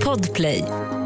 Podplay.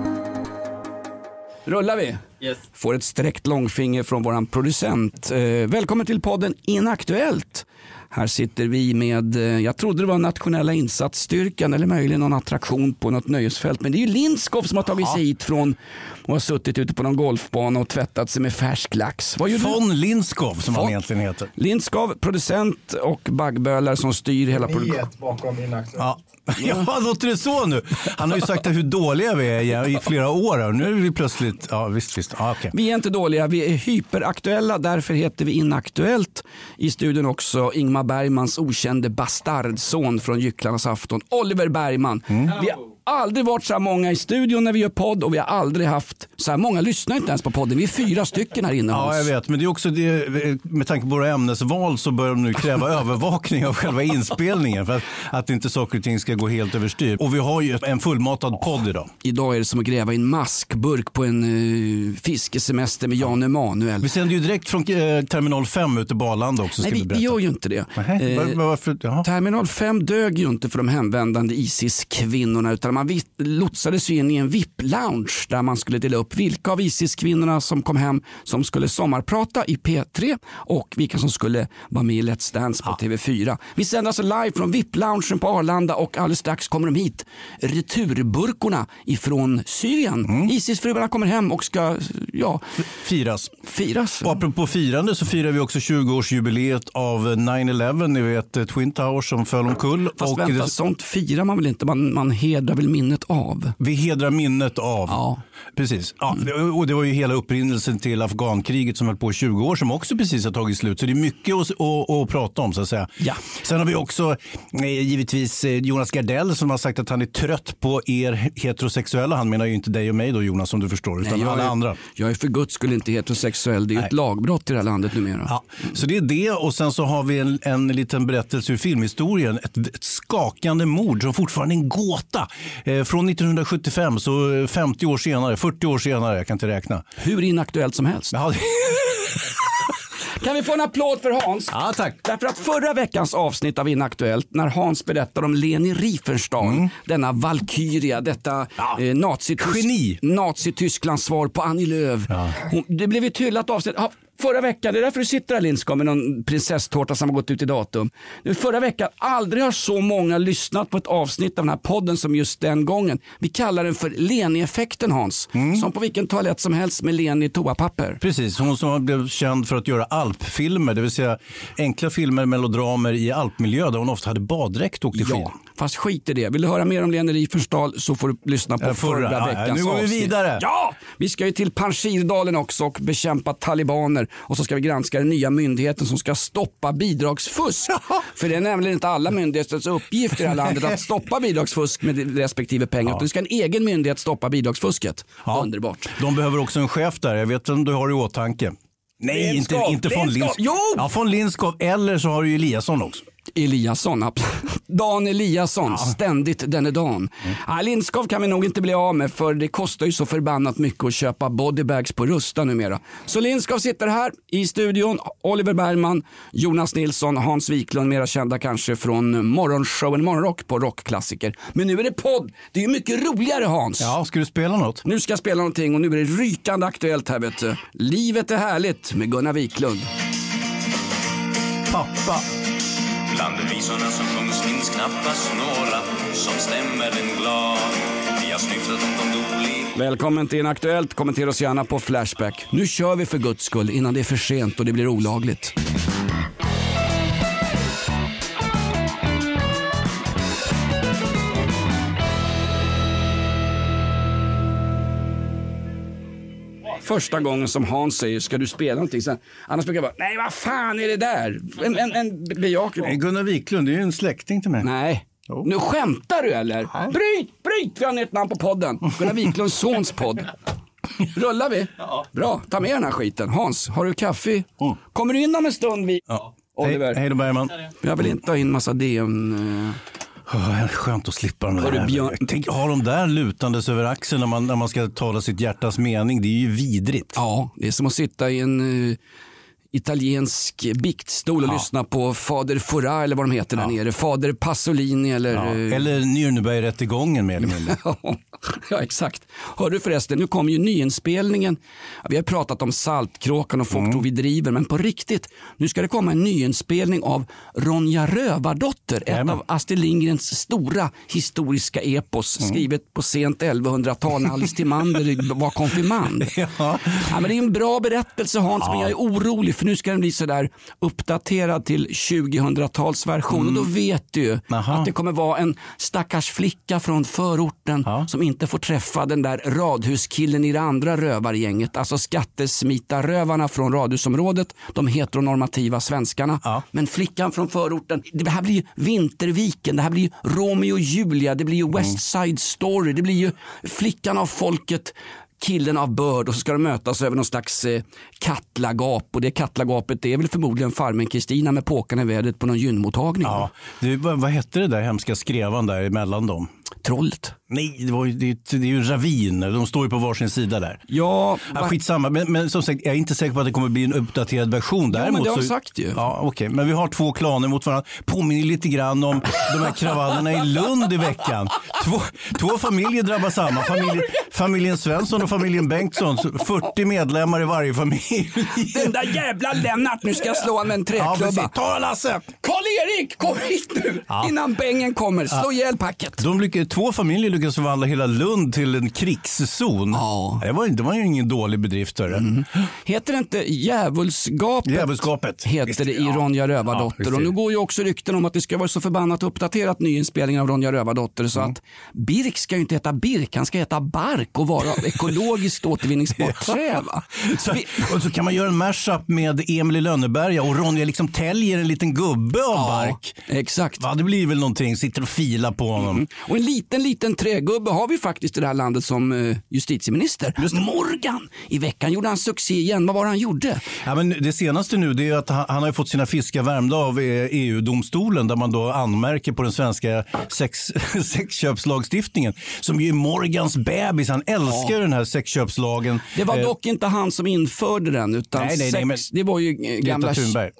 Rullar vi? Yes. Får ett sträckt långfinger från våran producent. Välkommen till podden Inaktuellt. Här sitter vi med, jag trodde det var nationella insatsstyrkan eller möjligen någon attraktion på något nöjesfält. Men det är ju Lindskov som har tagit sig hit från och har suttit ute på någon golfbana och tvättat sig med färsk lax. Von Lindskov som han egentligen heter. Lindskov, producent och baggbölar som styr hela produktionen. Bakom Inaktuellt. Ja, låter det så nu? Han har ju sagt hur dåliga vi är i flera år och nu är vi plötsligt, ja visst. Ja, okay. Vi är inte dåliga, vi är hyperaktuella, därför heter vi Inaktuellt. I studion också Ingmar Bergmans okände bastardson från Gycklarnas afton, Oliver Bergman. Vi har aldrig varit så här många i studion när vi gör podd och vi har aldrig haft så här många lyssnar inte ens på podden. Vi är 4 stycken här inne. Ja, jag vet, men det är också det, med tanke på våra ämnesval så börjar de nu kräva övervakning av själva inspelningen för att inte saker och ting ska gå helt överstyr. Och vi har ju en fullmatad podd idag. Idag är det som att gräva i en maskburk på en fiskesemester med Jan Emanuel. Vi sänder ju direkt från Terminal 5 ute på Arlanda också. Nej, vi gör ju inte det. Varför? Terminal 5 dög ju inte för de hemvändande ISIS-kvinnorna utan man lotsades in i en VIP-lounge där man skulle dela upp vilka av ISIS-kvinnorna som kom hem som skulle sommarprata i P3 och vilka som skulle vara med i Let's Dance på TV4. Vi sänder alltså live från VIP-loungen på Arlanda och alldeles strax kommer de hit. Returburkorna ifrån Syrien. ISIS-fruarna kommer hem och ska firas. Firas. Och apropå firande så firar vi också 20-årsjubileet av 9/11, ni vet Twin Towers som föll omkull. Fast vänta, sånt firar man väl inte, man hedrar väl minnet av. Vi hedrar minnet av. Ja. Precis. Ja, och det var ju hela upprinnelsen till Afghankriget som höll på i 20 år som också precis har tagit slut. Så det är mycket att prata om så att säga. Ja. Sen har vi också givetvis Jonas Gardell som har sagt att han är trött på er heterosexuella. Han menar ju inte dig och mig då Jonas som du förstår utan alla andra. Jag är för guds skull inte heterosexuell. Det är ju ett lagbrott i det här landet numera. Ja. Så det är det och sen så har vi en liten berättelse ur filmhistorien. Ett skakande mord som fortfarande är en gåta. Från 1975 så 50 år senare, 40 år senare, jag kan inte räkna. Hur inaktuellt som helst. Ja. Kan vi få en applåd för Hans? Ja, tack. Därför att förra veckans avsnitt av Inaktuellt, när Hans berättar om Leni Riefenstahl, denna valkyria, detta Nazi-Tysklands svar på Annie Lööf. Ja. Det blev ett hyllat avsnitt. Förra veckan, det är därför du sitter här Lindskov med någon prinsesstårta som har gått ut i datum. Förra veckan, aldrig har så många lyssnat på ett avsnitt av den här podden som just den gången. Vi kallar den för Leni-effekten Hans. Som på vilken toalett som helst med Leni toapapper. Precis, hon som blev känd för att göra alpfilmer, det vill säga enkla filmer, melodramer i alpmiljö där hon ofta hade baddräkt och åkte skidor. Ja, fast skit i det. Vill du höra mer om Leni Riefenstahl så får du lyssna på förra veckans avsnitt. Nu går vi vidare. Ja, vi ska ju till Panjshirdalen också och bekämpa talibaner. Och så ska vi granska den nya myndigheten som ska stoppa bidragsfusk. För det är nämligen inte alla myndigheters uppgift i det här landet att stoppa bidragsfusk med respektive pengar. Det ska en egen myndighet stoppa bidragsfusket. Underbart. De behöver också en chef där. Jag vet om du har i åtanke. Nej, inte från Lindskov. Jo! Ja, från Lindskov. Eller så har du Eliasson också. Eliasson, Dan Eliasson, ständigt denne Dan. Lindskov kan vi nog inte bli av med för det kostar ju så förbannat mycket att köpa bodybags på Rusta numera. Så Lindskov sitter här i studion, Oliver Bergman, Jonas Nilsson, Hans Wiklund, mera kända kanske från morgonshowen Morgonrock på Rockklassiker. Men nu är det podd, det är ju mycket roligare Hans. Ja, ska du spela något? Nu ska jag spela någonting och nu är det rykande aktuellt här vet du. Livet är härligt med Gunnar Wiklund. Pappa. Bland visorna som sjungs finns knappast några som stämmer en glad. Vi har snyftat om de dåliga. Välkommen till Inaktuellt. Kommentera oss gärna på Flashback. Nu kör vi för guds skull innan det är för sent och det blir olagligt. Första gången som Hans säger, ska du spela någonting? Sen, annars brukar jag bara, nej vad fan är det där? En bejakning. Gunnar Wiklund, det är ju en släkting till mig. Nej. Nu skämtar du eller? Nej. Bryt! Vi har nytt namn på podden. Gunnar Wiklunds sons podd. Rullar vi? Ja. Bra, ta med den här skiten. Hans, har du kaffe? Kommer du in om en stund? Oliver? Hej då Bergman. Jag vill inte ha in massa DN... Skönt att slippa dem där. Tänk, ha de där lutandes över axeln när man ska tala sitt hjärtas mening. Det är ju vidrigt. Ja, det är som att sitta i italiensk biktstol och lyssna på Fader Fora eller vad de heter där nere. Fader Pasolini eller... Eller Nürnberg-rättegången med eller mindre. Ja, exakt. Hör du förresten, nu kommer ju nyinspelningen. Vi har pratat om Saltkråkan och folk tror vi driver, men på riktigt, nu ska det komma en nyinspelning av Ronja Rövardotter, ett av Astrid Lindgrens stora historiska epos, skrivet på sent 1100-tal när Alice Timander var konfirmand. Ja, men det är en bra berättelse, Hans, men jag är orolig för nu ska den bli så där uppdaterad till 2000-talsversion och då vet du ju att det kommer vara en stackars flicka från förorten som inte får träffa den där radhuskillen i det andra rövargänget, alltså skattesmitarrövarna från radhusområdet, de heteronormativa svenskarna. Men flickan från förorten, det här blir ju Vinterviken, det här blir ju Romeo och Julia, det blir ju West Side Story, det blir ju flickan av folket, killen av börd, och så ska de mötas över någon slags kattlagap, och det kattlagapet är väl förmodligen farmen Kristina med påkarna i vädret på någon gynmottagning. Ja, vad hette det där hemska skrevan där emellan dem? Trollet. Nej, det är ju raviner. De står ju på varsin sida där. Ja, skitsamma. Men som sagt, jag är inte säker på att det kommer bli en uppdaterad version. Däremot, men det har sagt ju. Ja, okej. Men vi har två klaner mot varandra. Påminner lite grann om de här kravallerna i Lund i veckan. Två familjer drabbas samman. Familjen Svensson och familjen Bengtsson. 40 medlemmar i varje familj. Den där jävla Lennart, nu ska jag slå med en träklubba. Ta Lasse! Karl-Erik, kom hit nu! Innan Bengen kommer, slå ihjäl packet. Två familjer lyckades förvandla hela Lund till en krigszon. Det var ju ingen dålig bedrift. Heter det inte Djävulsgapet? Djävulsgapet heter det i Ronja Rövardotter. Och nu går ju också rykten om att det ska vara så förbannat uppdaterat nyinspelning av Ronja Rövardotter så att Birk ska ju inte heta Birk, han ska heta Bark och vara ekologiskt återvinningsbart trä. Och så kan man göra en mashup med Emil i Lönneberga och Ronja liksom täljer en liten gubbe av bark. Exakt. Det blir väl någonting, sitter och filar på honom. Och en liten trägubbe har vi faktiskt i det här landet som justitieminister. Morgan! I veckan gjorde han succé igen. Vad var det han gjorde? Ja, men det senaste nu det är att han har fått sina fiskar värmda av EU-domstolen där man då anmärker på den svenska sexköpslagstiftningen som ju är Morgans bebis. Han älskar den här sexköpslagen. Det var dock inte han som införde den utan det var ju gamla...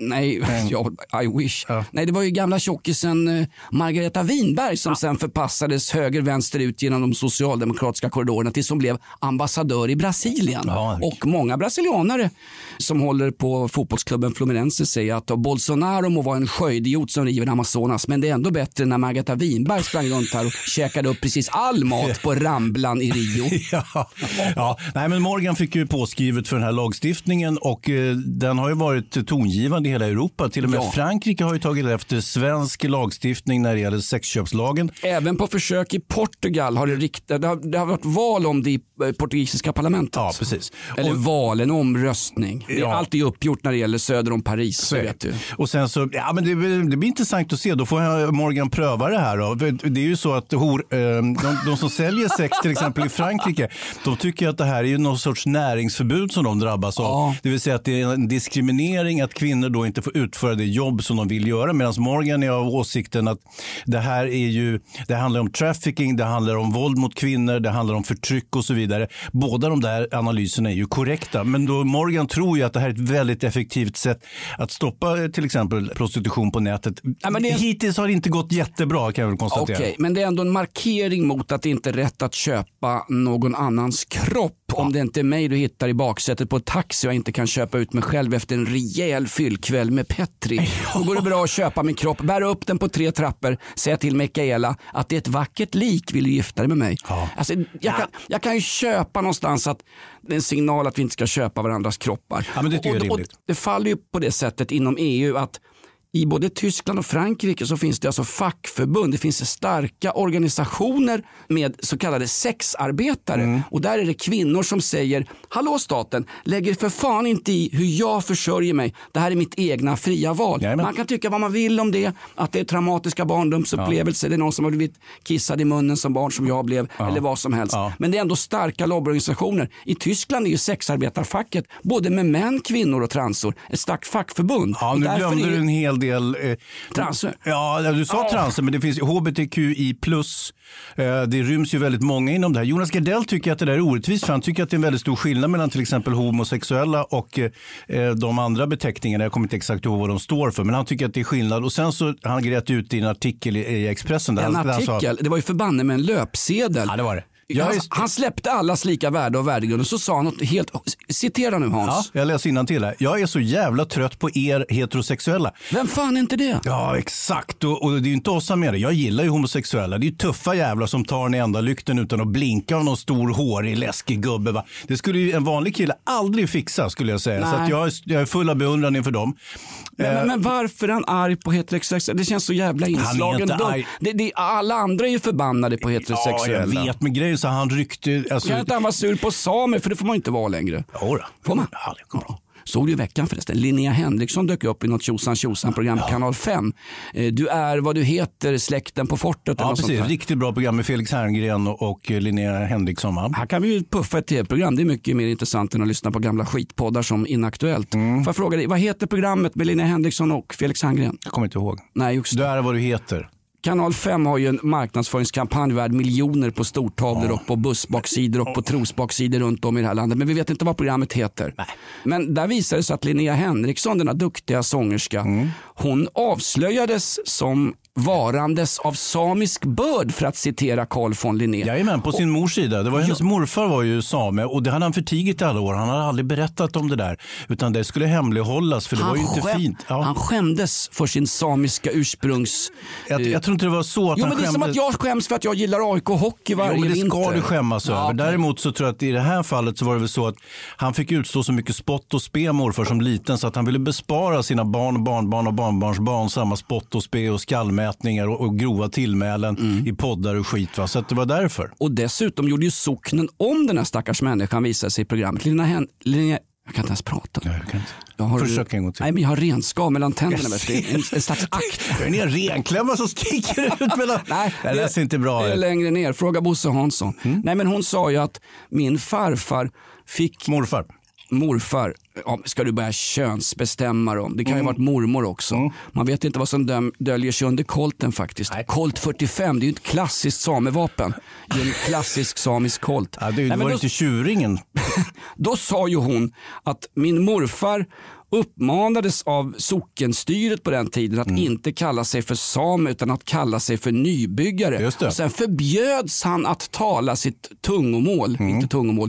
I wish. Ja. Nej, det var ju gamla tjockisen Margareta Winberg som sen förpassades höger-vänster ut genom de socialdemokratiska korridorerna tills hon blev ambassadör i Brasilien. Och många brasilianare som håller på fotbollsklubben Fluminense säger att Bolsonaro må vara en sköjdiot som river Amazonas, men det är ändå bättre när Margareta Winberg sprang runt här och käkade upp precis all mat på Ramblan i Rio. Nej, men Morgan fick ju påskrivet för den här lagstiftningen och den har ju varit tongivande i hela Europa. Till och med Frankrike har ju tagit efter svensk lagstiftning när det gäller sexköpslagen. Även på försök i Portugal har det har varit val om det i portugisiska parlamentet. Ja, precis. Eller en omröstning. Det är alltid uppgjort när det gäller söder om Paris. Så vet du. Och sen så, men det blir intressant att se. Då får Morgan pröva det här. Då. Det är ju så att de som säljer sex till exempel i Frankrike, de tycker att det här är ju någon sorts näringsförbud som de drabbas av. Det vill säga att det är en diskriminering att kvinnor då inte får utföra det jobb som de vill göra. Medan Morgan är av åsikten att det handlar om trafficking, det handlar om våld mot kvinnor, det handlar om förtryck och så vidare. Båda de där analyserna är ju korrekta. Men då Morgan tror ju att det här är ett väldigt effektivt sätt att stoppa till exempel prostitution på nätet. Hittills har det inte gått jättebra, kan jag väl konstatera. Okej, men det är ändå en markering mot att det inte är rätt att köpa någon annans kropp. Om det inte är mig du hittar i baksätet på ett taxi och jag inte kan köpa ut mig själv efter en rejäl fyllkväll med Petri. Då går det bra att köpa min kropp, bära upp den på 3 trappor, säga till Mikaela att det är ett vackert lik, vill du gifta dig med mig? Alltså, jag kan ju köpa någonstans att det är en signal att vi inte ska köpa varandras kroppar. Men det tycker jag är rimligt. Och det faller ju på det sättet inom EU att i både Tyskland och Frankrike så finns det alltså fackförbund, det finns starka organisationer med så kallade sexarbetare och där är det kvinnor som säger: hallå staten, lägger för fan inte i hur jag försörjer mig, det här är mitt egna fria val. Man kan tycka vad man vill om det, att det är traumatiska barndomsupplevelser, det är någon som har blivit kissad i munnen som barn som jag blev eller vad som helst. Men det är ändå starka lobbyorganisationer. I Tyskland är ju sexarbetarfacket både med män, kvinnor och transor ett starkt fackförbund. Nu glömde du en hel del... Transer? Ja, du sa transer, men det finns HBTQI+. Det ryms ju väldigt många inom det här. Jonas Gardell tycker att det där är orättvist, för han tycker att det är en väldigt stor skillnad mellan till exempel homosexuella och de andra beteckningarna. Jag kommer inte exakt ihåg vad de står för, men han tycker att det är skillnad. Och sen så han grät ut i en artikel i Expressen. Där en artikel? Det var ju förbanne med en löpsedel. Ja, det var det. Han släppte allas lika värde och värdegrund och så sa han något helt... Citera nu, Hans. Ja, jag läser innantill här. Jag är så jävla trött på er heterosexuella. Vem fan är inte det? Ja, exakt. Och det är ju inte oss med det. Jag gillar ju homosexuella. Det är ju tuffa jävlar som tar den enda lykten utan att blinka av någon stor hårig läskig gubbe. Va? Det skulle ju en vanlig kille aldrig fixa, skulle jag säga. Nej. Så att jag är full av beundran inför dem. Men varför är han arg på heterosexuella? Det känns så jävla inslagen. Alla andra är ju förbannade på heterosexuella. Ja, jag vet, men grejen så han ryckte... Alltså... Kan inte han vara sur på samer, för det får man inte vara längre. Jodå. Får man? Ja, det kommer. Såg du i veckan förresten? Linnea Henriksson dök upp i något tjosan-program på Kanal 5. Du är vad du heter, släkten på fortet. Ja, precis. Riktigt bra program med Felix Herngren och Linnea Henriksson. Va? Här kan vi ju puffa ett tv-program. Det är mycket mer intressant än att lyssna på gamla skitpoddar som Inaktuellt. Får jag fråga dig, vad heter programmet med Linnea Henriksson och Felix Herngren? Jag kommer inte ihåg. Nej, just det. Du är vad du heter. Kanal 5 har ju en marknadsföringskampanj värd miljoner på stortavlor och på bussbaksidor och på trosbaksidor runt om i det här landet. Men vi vet inte vad programmet heter. Nej. Men där visade det sig att Linnea Henriksson, denna duktiga sångerska, hon avslöjades som varandes av samisk börd, för att citera Carl von Linné. Jajamän, på sin mors sida. Det var hennes morfar var ju same, och det hade han förtigit i alla år. Han hade aldrig berättat om det där, utan det skulle hemlighållas, för det var ju inte fint. Ja. Han skämdes för sin samiska ursprungs... Jag tror inte det var så att han men det är som att jag skäms för att jag gillar AIK hockey varje vinter. Jo, men det ska du skämmas över. Däremot så tror jag att i det här fallet så var det väl så att han fick utstå så mycket spott och spe morfar som liten, så att han ville bespara sina barn, barnbarn och barnbarnsbarn samma spott och spe och skallmätningar och grova tillmälen i poddar och skit. Va? Så att det var därför. Och dessutom gjorde ju socknen om den här stackars människan, visade sig i programmet. Linnea, jag kan inte ens prata. Försök en gång till. Nej, men jag har renskav mellan tänderna. En slags akt. Det är en renklämma som sticker ut mellan... Nej, det är inte bra. Det är längre ner. Fråga Bosse Hansson. Nej, men hon sa ju att min farfar fick... Morfar, ska du börja könsbestämma dem? Det kan ju ha varit mormor också. Man vet inte vad som döljer sig under kolten faktiskt. Nej. Colt 45, det är ju ett klassiskt samevapen. Det är en klassisk samisk kolt. Ja, det var inte tjuringen. Då sa ju hon att min morfar uppmanades av sockenstyret på den tiden att inte kalla sig för same utan att kalla sig för nybyggare. Och sen förbjöds han att tala sitt tungomål, inte tungomål,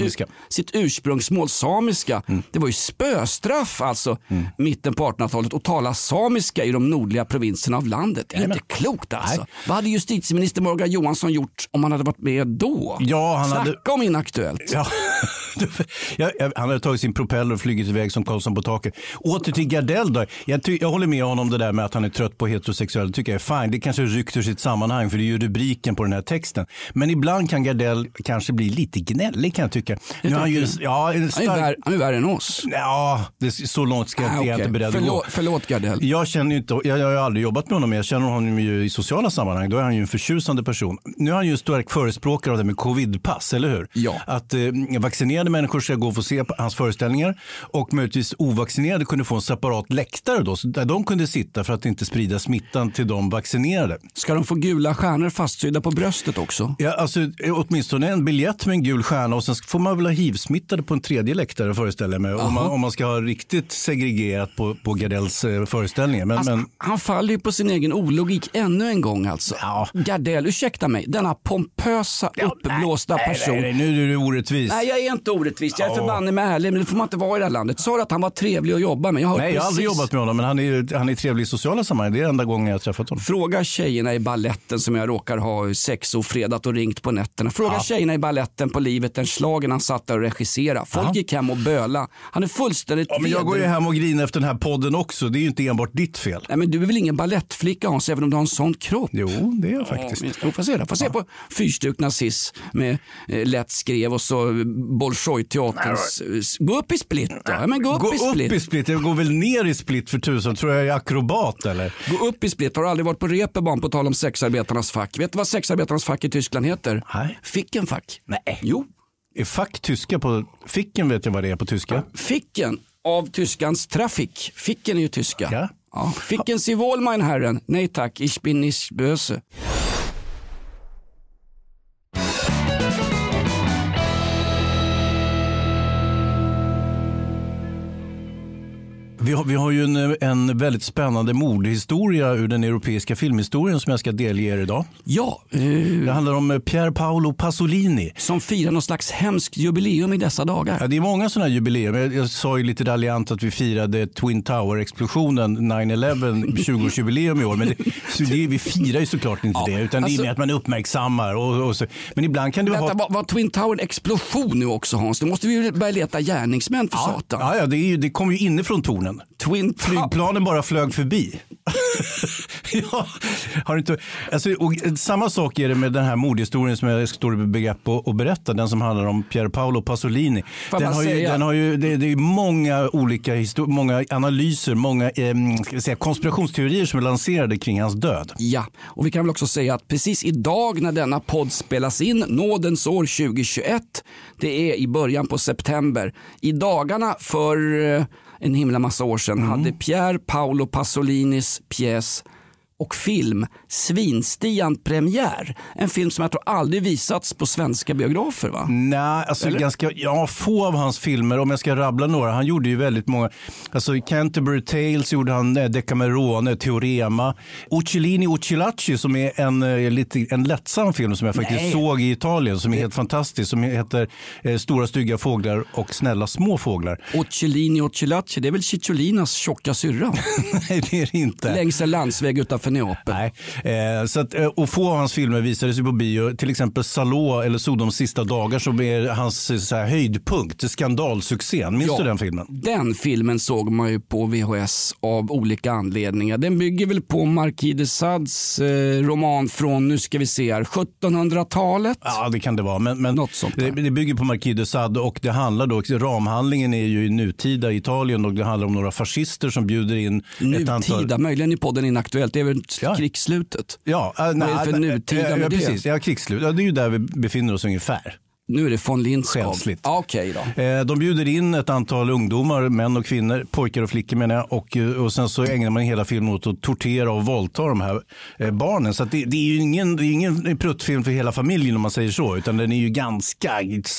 sitt ursprungsmål samiska. Det var ju spöstraff alltså mitten på 1800-talet att tala samiska i de nordliga provinserna av landet. Det är inte klokt alltså. Nej. Vad hade justitieminister Morgan Johansson gjort om han hade varit med då? Ja, Snacka om Inaktuellt. Ja. Han hade tagit sin propeller och flugit iväg som Karlsson på taket. Åter till Gardell då. Jag håller med honom det där med att han är trött på heterosexuella. Det tycker jag är fine. Det kanske ryckt ur sitt sammanhang, för det är ju rubriken på den här texten. Men ibland kan Gardell kanske bli lite gnällig, kan jag tycka. Nu han är värre än oss. Ja, så långt ska jag inte beredd att gå. Förlåt Gardell. Jag känner inte, jag har aldrig jobbat med honom, men jag känner honom ju i sociala sammanhang. Då är han ju en förtjusande person. Nu är han ju stark förespråkare av det med covidpass, eller hur? Ja. Att vaccinerade människor ska gå och få se på hans föreställningar, och möjligtvis ovaccinerade kunde få en separat läktare då, där de kunde sitta för att inte sprida smittan till de vaccinerade. Ska de få gula stjärnor fastsydda på bröstet också? Ja, alltså åtminstone en biljett med en gul stjärna, och sen får man väl ha HIV-smittade på en tredje läktare, föreställer mig, om man ska ha riktigt segregerat på Gardells föreställningar. Men han faller ju på sin egen ologik ännu en gång alltså. Ja. Gardell, ursäkta mig, denna pompösa, uppblåsta person. Nej, nu är du orättvis. Nej, jag är inte orättvis. Jag är förbannad med ärlig, men det får man inte vara i det här landet. Sa att han var trevlig att jobba med. Jag har aldrig jobbat med honom, men han är trevlig i sociala sammanhang. Det är enda gången jag har träffat honom. Fråga tjejerna i balletten som jag råkar ha sexofredat och ringt på nätterna. Fråga tjejerna i balletten på livet, den slagen han satt där och regissera. Folk gick hem och böla. Han är fullständigt men jag går ju hem och griner efter den här podden också. Det är ju inte enbart ditt fel. Nej, men du är väl ingen ballettflicka, Hans, även om du har en sån kropp? Jo, det är jag faktiskt. Får se på Fyrstök nazism med lätt skrev och så Bolshoi-teaterns gå upp i split då. Ja, men gå upp i split. Jag går väl ner i split för tusen. Tror jag är akrobat eller? Gå upp i split. Har du aldrig varit på Reeperbahn på tal om sexarbetarnas fack? Vet du vad sexarbetarnas fack i Tyskland heter? Nej. Fickenfack. Nej. Jo. Är fack tyska på... Ficken vet jag vad det är på tyska. Ficken av tyskans trafik. Ficken är ju tyska. Ja. Ja. Ficken Sie wohl, mein Herren? Nej tack, ich bin nicht böse. Vi har ju en väldigt spännande mordhistoria ur den europeiska filmhistorien som jag ska delge er idag. Ja. Det handlar om Pier Paolo Pasolini. Som firar någon slags hemskt jubileum i dessa dagar. Ja, det är många sådana jubileum. Jag sa ju lite raljant att vi firade Twin Tower-explosionen 9/11 20-årsjubileum i år. Men vi firar ju såklart inte det, utan det är med att man uppmärksammar. Och så. Men ibland kan det vara... Var Twin Tower-explosion nu också, Hans? Då måste vi börja leta gärningsmän för satan. Ja, det kom ju inifrån tornen. Flygplanen bara flög förbi. Ja, har inte, alltså, och samma sak är det med den här mordhistorien som jag står i begrepp att berätta, den som handlar om Pier Paolo Pasolini. Det är många olika många analyser, många konspirationsteorier som är lanserade kring hans död. Ja, och vi kan väl också säga att precis idag när denna podd spelas in, nådens år 2021, det är i början på september, i dagarna för en himla massa år sedan hade Pier Paolo Pasolinis pjäs och film Svinstian premiär. En film som jag tror aldrig visats på svenska biografer, va? Nej, alltså få av hans filmer, om jag ska rabbla några. Han gjorde ju väldigt många. Alltså i Canterbury Tales gjorde han Decamerone, Teorema. Uccellini Uccellacci som är en lättsam film som jag faktiskt såg i Italien som är helt fantastisk, som heter Stora stygga fåglar och snälla små fåglar. Uccellini Uccellacci, det är väl Cicciolinnas tjocka syrra? Nej, det är det inte. Längs en landsväg utanför Neapel. Nej, så att, och få av hans filmer visades ju på bio, till exempel Salò eller Sodoms sista dagar som är hans höjdpunkt, skandalsuccén. Minns du den filmen? Den filmen såg man ju på VHS av olika anledningar. Den bygger väl på Marquis de Sade's roman från, nu ska vi se här, 1700-talet? Ja, det kan det vara. Men något sånt där. Det bygger på Marquis de Sade och det handlar då, ramhandlingen är ju i nutida Italien och det handlar om några fascister som bjuder in ett antal... Möjligen i podden Inaktuellt, det är väl krigsslutet? Ja, vad är det för nutida med precis. Ja, krigsslut. Ja, det är ju där vi befinner oss ungefär. Nu är det von Lindskov. Okej då. De bjuder in ett antal ungdomar, män och kvinnor, pojkar och flickor menar jag, och sen så ägnar man hela filmen åt att tortera och våldta de här barnen. Så att det är ju ingen pruttfilm för hela familjen om man säger så, utan den är ju ganska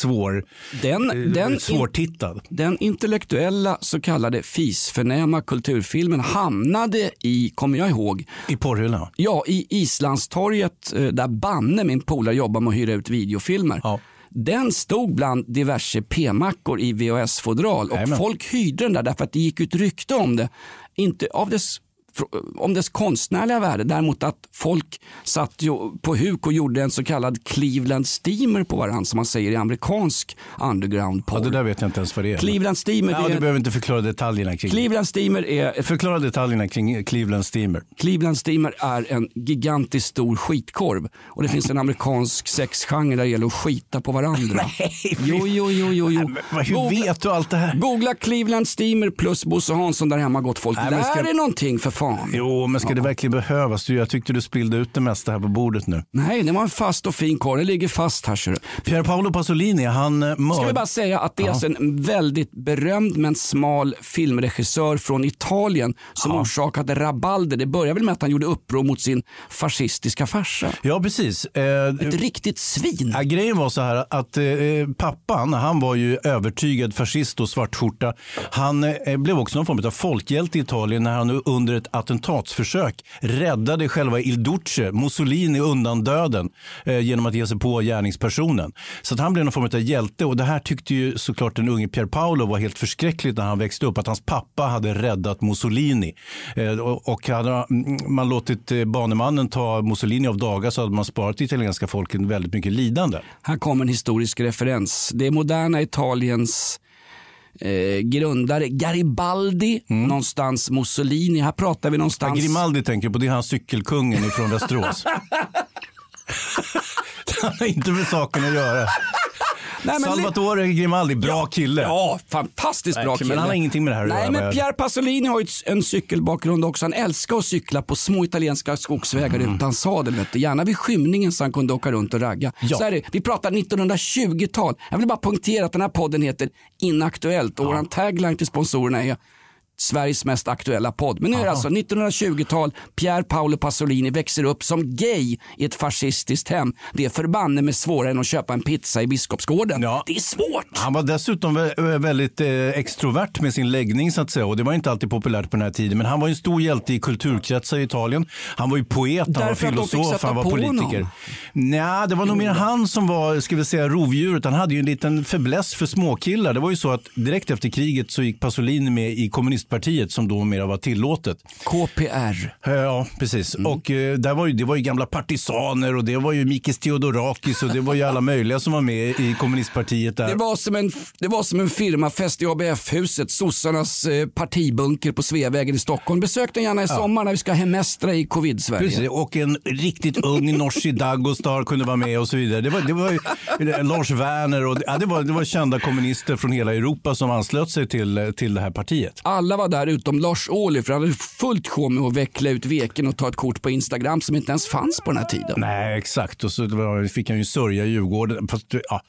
svårtittad. Den intellektuella så kallade fisförnäma kulturfilmen hamnade kommer jag ihåg, i porrhyllan. Ja, i Islandstorget där Banne, min polare, jobbar med att hyra ut videofilmer. Ja. Den stod bland diverse p-mackor i VHS-fodral och folk hyrde den där därför att det gick ut rykte om det. Inte om dess konstnärliga värde, däremot att folk satt på huk och gjorde en så kallad Cleveland Steamer på varandra, som man säger i amerikansk underground porr. Ja, det där vet jag inte ens vad det är. Cleveland Steamer. Ja, du behöver inte förklara detaljerna kring. Cleveland Steamer är... Förklara detaljerna kring Cleveland Steamer. Cleveland Steamer är en gigantiskt stor skitkorv och det finns en amerikansk sexgenre där det gäller att skita på varandra. Nej, jo. Hur vet du allt det här? Googla Cleveland Steamer plus Bosse Hansson där hemma, gott folk. Nej, är någonting för fan. Jo, men ska det verkligen behövas? Jag tyckte du spillde ut det mesta här på bordet nu. Nej, det var en fast och fin korv. Det ligger fast här, ser du. Pier Paolo Pasolini, Ska vi bara säga att det är alltså en väldigt berömd men smal filmregissör från Italien som orsakade rabalder. Det började väl med att han gjorde uppror mot sin fascistiska farsa. Ja, precis. Ett riktigt svin. Ja, grejen var så här att pappan, han var ju övertygad fascist och svartskjorta. Han blev också någon form av folkhjälte i Italien när han under ett attentatsförsök räddade själva Il Duce, Mussolini, undan döden genom att ge sig på gärningspersonen. Så att han blev någon form av hjälte, och det här tyckte ju såklart den unge Pier Paolo var helt förskräckligt när han växte upp, att hans pappa hade räddat Mussolini. Och hade man låtit banemannen ta Mussolini av dagar så hade man sparat italienska folket väldigt mycket lidande. Här kommer en historisk referens. Det är moderna Italiens grundare Garibaldi, någonstans Mussolini. Här pratar vi någonstans... Ja, Grimaldi tänker på, det är han cykelkungen ifrån Västerås. Han har inte med saken att göra. Nej, Salvatore Grimaldi, bra kille. Ja, fantastiskt bra kille. Men han har ingenting med det här att göra. Nej, men Pier Pasolini har ju en cykelbakgrund också. Han älskar att cykla på små italienska skogsvägar utan sadel. Gärna vid skymningen så han kunde åka runt och ragga. Ja. Så är det. Vi pratar 1920-tal. Jag vill bara punktera att den här podden heter Inaktuellt och vår tagline till sponsorerna är Sveriges mest aktuella podd. Men nu är det alltså 1920-tal. Pier Paolo Pasolini växer upp som gay i ett fascistiskt hem. Det är förbanne med svårare än att köpa en pizza i Biskopsgården. Ja. Det är svårt. Han var dessutom väldigt extrovert med sin läggning så att säga. Och det var inte alltid populärt på den här tiden. Men han var en stor hjälte i kulturkretsar i Italien. Han var ju poet, han var filosof, han var politiker. Nej, det var nog mer han som var, ska vi säga, rovdjuret. Han hade ju en liten fäbless för småkillar. Det var ju så att direkt efter kriget så gick Pasolini med i kommunistpartiet som då mer var tillåtet. KPR. Ja, precis. Och det var ju gamla partisaner och det var ju Mikis Theodorakis och det var ju alla möjliga som var med i kommunistpartiet där. Det var som en firmafest i ABF-huset, sossarnas partibunker på Sveavägen i Stockholm. Besök den gärna i sommar när vi ska hemestra i covid-Sverige. Precis, och en riktigt ung Nooshi Dagostar kunde vara med och så vidare. Det var ju Lars Werner och det var kända kommunister från hela Europa som anslöt sig till det här partiet. Alla var där utom Lars Ohly, för han hade fullt sjå med att veckla ut veken och ta ett kort på Instagram som inte ens fanns på den här tiden. Nej, exakt. Och så fick han ju sörja Djurgården. Fast,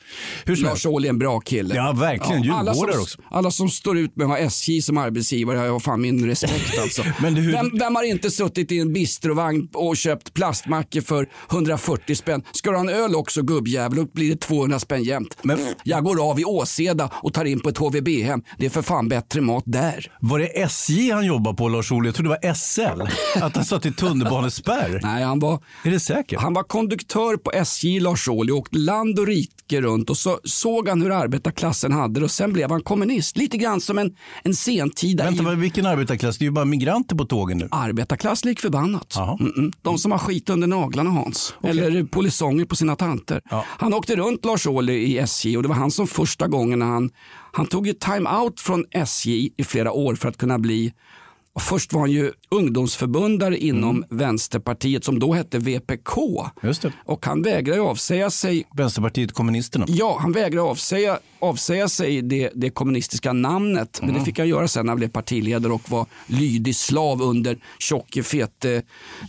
Lars Ohly är en bra kille. Ja, verkligen. Djurgårdare också. Alla som står ut med att ha SJ som arbetsgivare har fan min respekt alltså. Men vem har inte suttit i en bistrovagn och köpt plastmackor för 140 spänn? Ska du ha en öl också, gubbjävel, och blir det 200 spänn jämt. Men jag går av i Åseda och tar in på ett HVB-hem. Det är för fan bättre mat där. Var det SJ han jobbar på, Lars Ohly? Jag tror det var SL. Att han satt i tunnelbanespärr. Nej, han var... Är det säkert? Han var konduktör på SJ, Lars Ohly, och åkte land och rike runt och så såg han hur arbetarklassen hade det och sen blev han kommunist. Lite grann som en sentida... Vänta, vilken arbetarklass? Det är ju bara migranter på tågen nu. Arbetarklass lik förbannat. De som har skit under naglarna, Hans. Okay. Eller polisonger på sina tanter. Ja. Han åkte runt, Lars Ohly, i SJ och det var han som första gången han tog ju time out från SJ i flera år för att kunna bli... Och först var han ju ungdomsförbundare inom Vänsterpartiet som då hette VPK. Just det. Och han vägrade avsäga sig... Vänsterpartiet kommunisterna. Ja, han vägrade avsäga sig det kommunistiska namnet. Men det fick han göra sen när han blev partiledare och var lydig slav under tjocke fete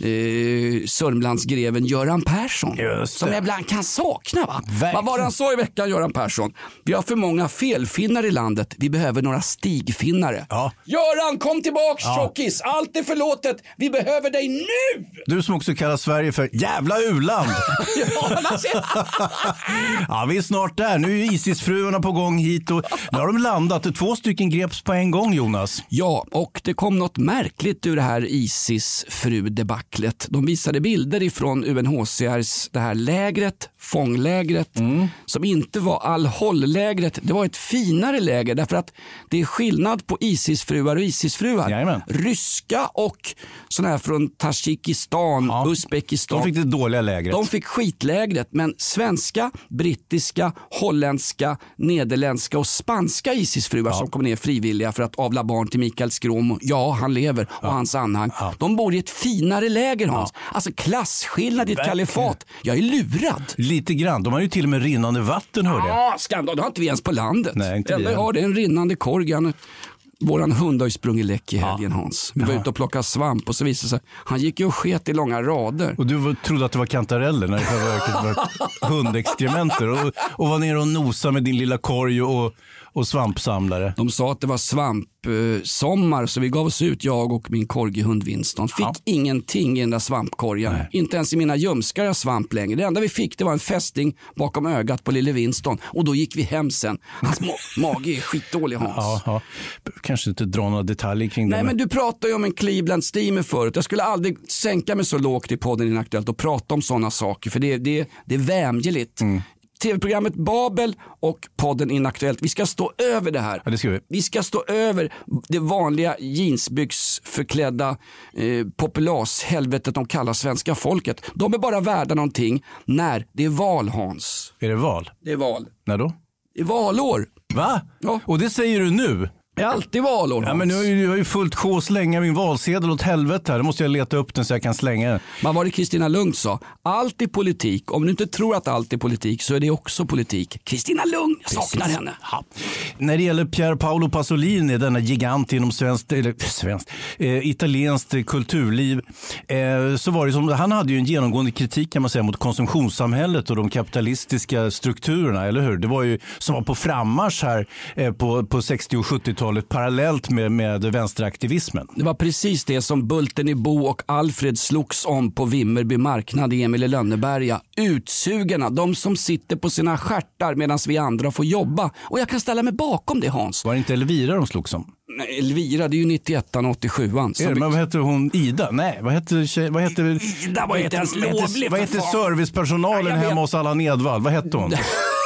Sörmlandsgreven Göran Persson. Som jag ibland kan sakna, va? Vad var det han sa i veckan, Göran Persson? Vi har för många felfinnar i landet. Vi behöver några stigfinnare. Ja. Göran, kom tillbaks! Tjockis, allt är förlåtet. Vi behöver dig nu! Du som också kallar Sverige för jävla u-land. Ja, vi är snart där. Nu är ISIS-fruarna på gång hit och nu har de landat. 2 stycken greps på en gång, Jonas. Ja, och det kom något märkligt ur det här ISIS-fru-debaclet. De visade bilder ifrån UNHCRs det här lägret, fånglägret, som inte var Al-Hol-lägret. Det var ett finare läger därför att det är skillnad på ISIS-fruar och ISIS-fruar. Jajamän. Ryska och sådana här från Tadzjikistan, Uzbekistan. De fick det dåliga lägret. De fick skitlägret, men svenska, brittiska, holländska, nederländska och spanska ISIS-fruar som kom ner frivilliga för att avla barn till Mikael Skråmo. Ja, han lever och hans anhang. De bor i ett finare läger, Hans. Alltså klasskillnad i ett kalifat. Jag är lurad. Lite grann. De har ju till och med rinnande vatten, hörde jag. Ja, skandal. Det har inte vi ens på landet. Nej, inte vi har det en rinnande korg. Våran hund har ju sprungit läck i helgen, Hans. Vi var ute och plockade svamp och så visade sig. Han gick ju och sket i långa rader. Och du trodde att det var kantareller när det var hundexkrementer och var nere och nosade med din lilla korg och svampsamlare. De sa att det var svampsommar så vi gav oss ut, jag och min korgihund Winston. Fick ingenting i den där svampkorgen. Nej. Inte ens i mina ljumskar jag svamp längre. Det enda vi fick det var en fästing bakom ögat på lille Winston. Och då gick vi hem sen. Hans mage är skitdålig, Hans. Ja. Kanske inte dra några detaljer kring det. Nej, men du pratade ju om en Cleveland Steamer förut. Jag skulle aldrig sänka mig så lågt i podden Inaktuellt och prata om sådana saker. För det är vämjeligt. TV-programmet Babel och podden Inaktuellt. Vi ska stå över det här. Ja, det ska vi. Vi ska stå över det vanliga jeansbyxförklädda populashelvetet de kallar svenska folket. De är bara värda någonting när det är val, Hans. Är det val? Det är val. När då? Det är valår. Va? Ja. Och det säger du nu? Det är alltid valår, Hans. Ja, men nu har ju fullt sjå att slänga min valsedel åt helvete här. Då måste jag leta upp den så jag kan slänga den. Men vad det Kristina Lugn sa? Allt är politik. Om du inte tror att allt är politik så är det också politik. Kristina Lugn, jag saknar henne. Ja. När det gäller Pier Paolo Pasolini, denna gigant inom italienskt kulturliv, så var det som, han hade ju en genomgående kritik kan man säga mot konsumtionssamhället och de kapitalistiska strukturerna, eller hur? Det var ju som var på frammarsch här på 60- och 70-talet. 50-talet parallellt med vänsteraktivismen. Det var precis det som Bulten i Bo och Alfred slogs om på Vimmerby marknad i Emil i Lönneberga. Utsugarna, de som sitter på sina stjärtar medan vi andra får jobba. Och jag kan ställa mig bakom det, Hans. Var det inte Elvira de slogs om? Nej, Elvira, det är ju 91an och 87an. Men vad heter hon? Ida? Nej, vad heter Ida var inte ens lovlig. Vad heter servicepersonalen hemma hos Allan Edwall? Vad hette hon?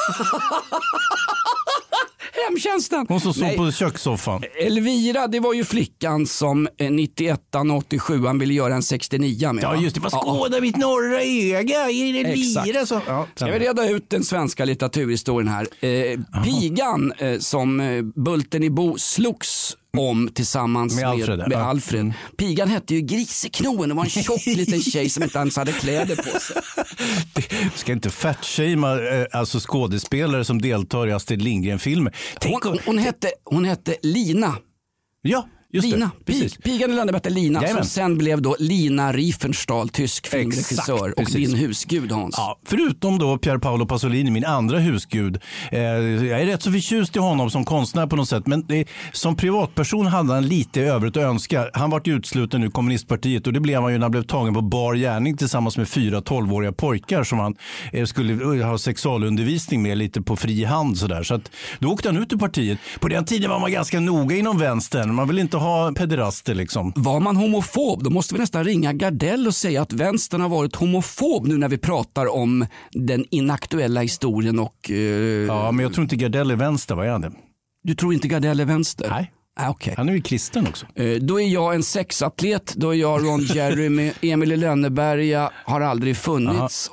Hemtjänsten. Hon som stod på kökssoffan. Elvira, det var ju flickan som 91an och 87an ville göra en 69 med. Ja, just det. Vad skådar mitt norra öga? Är det Elvira som... Ja, ska vi reda ut den svenska litteraturhistorien här. Pigan som Bulten i Bo slogs om tillsammans med Alfred. Pigan hette ju Griseknoen. Det var en tjock liten tjej som inte ens hade kläder på sig. Ska inte fatshamea alltså skådespelare som deltar i Astrid Lindgren-filmer. Hon hette Lina. Ja, just Lina, det. Precis. Pigan i Lönneberga Lina. Jajamän. Som sen blev då Lina Riefenstahl, tysk filmregissör och din husgud, Hans. Ja, förutom då Pier Paolo Pasolini, min andra husgud. Jag är rätt så förtjust i honom som konstnär på något sätt. Men som privatperson hade han lite övrigt att önska. Han var utsluten ur kommunistpartiet och det blev han ju när han blev tagen på bar gärning tillsammans med 4 12-åriga pojkar som han skulle ha sexualundervisning med lite på fri hand. Så att då åkte han ut ur partiet. På den tiden var man ganska noga inom vänstern. Man vill inte ha pederaster liksom. Var man homofob, då måste vi nästan ringa Gardell och säga att vänstern har varit homofob nu när vi pratar om den inaktuella historien och... Ja, men jag tror inte Gardell är vänster, vad är det? Du tror inte Gardell är vänster? Nej. Okay. Han är ju kristen också. Då är jag en sexatlet, då är jag Ron Jeremy, Emil i Lönneberga har aldrig funnits.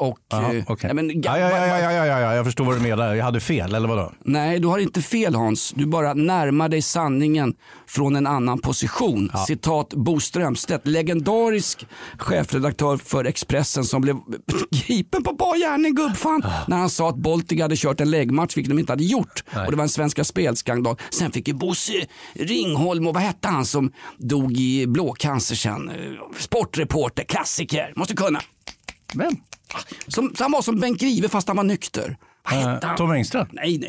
Jag förstår vad du menar. Jag hade fel, eller vadå? Nej, du har inte fel, Hans. Du bara närmar dig sanningen från en annan position. Ja. Citat Bo Strömstedt, legendarisk chefredaktör för Expressen som blev gripen på bar gärning, gubbfan, när han sa att Boltig hade kört en läggmatch, vilket de inte hade gjort. Nej. Och det var en Svenska Spelskandal. Sen fick ju Bosse Ringholm och vad hette han som dog i blåcancer sen? Sportreporter, klassiker, måste kunna. Vem? Han var som Bengt Grive fast han var nykter. Vad hette han? Tom Engström?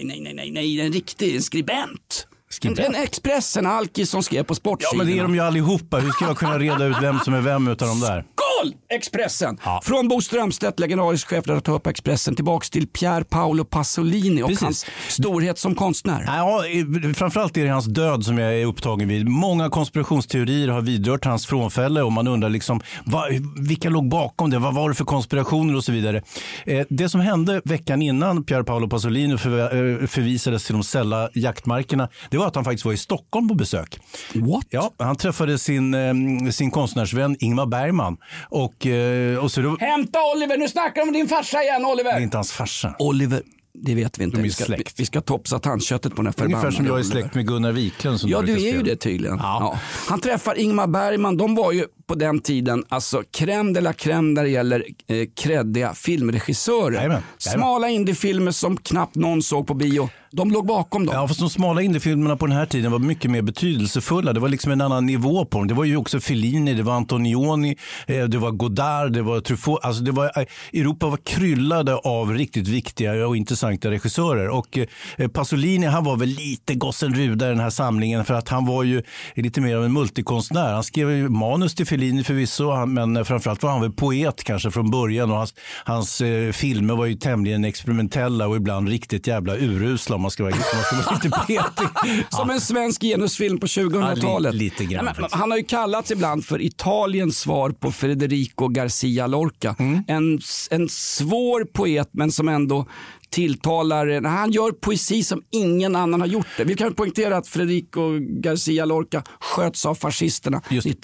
Nej, en riktig skribent. En Expressen, Alkis som skrev på sportsidorna. Ja, men det är de ju allihopa. Hur ska jag kunna reda ut vem som är vem utav de där? Skål! Expressen! Ja. Från Bo Strömstedt, legendarisk chefredaktör på Expressen, tillbaks till Pier Paolo Pasolini och hans storhet som konstnär. Ja, framförallt är det hans död som jag är upptagen vid. Många konspirationsteorier har vidrört hans frånfälle och man undrar liksom vilka låg bakom det? Vad var det för konspirationer och så vidare? Det som hände veckan innan Pier Paolo Pasolini förvisades till de Sälla jaktmarkerna, det var att han faktiskt var i Stockholm på besök. What? Ja, han träffade sin konstnärsvän Ingmar Bergman. Och så då... Hämta Oliver, nu snackar de om din farsa igen, Oliver. Det är inte hans farsa. Oliver, det vet vi inte. Vi ska topsa tandköttet på den här förbannade. Ungefär som jag är släkt med Gunnar Wiklund. Som ja, du är ju det tydligen. Ja. Han träffar Ingmar Bergman. De var ju på den tiden alltså crème de la crème där det gäller kreddiga filmregissörer. Jajamän. Smala indiefilmer som knappt någon såg på bio. De låg bakom dem. Ja, fast de smala indiefilmerna på den här tiden var mycket mer betydelsefulla. Det var liksom en annan nivå på dem. Det var ju också Fellini, det var Antonioni, det var Godard, det var Truffaut. Alltså Europa var kryllade av riktigt viktiga och intressanta regissörer. Och Pasolini, han var väl lite gossen Ruda i den här samlingen för att han var ju lite mer av en multikonstnär. Han skrev ju manus till Fellini förvisso, men framförallt var han väl poet kanske från början och hans filmer var ju tämligen experimentella och ibland riktigt jävla urusla. Man ska vara lite petig. Som en svensk genusfilm på 2000-talet. Lite grann. Nej, han har ju kallats ibland för Italiens svar på Federico Garcia Lorca. En svår poet men som ändå tilltalar, han gör poesi som ingen annan har gjort det. Vi kan poängtera att Federico Garcia Lorca sköts av fascisterna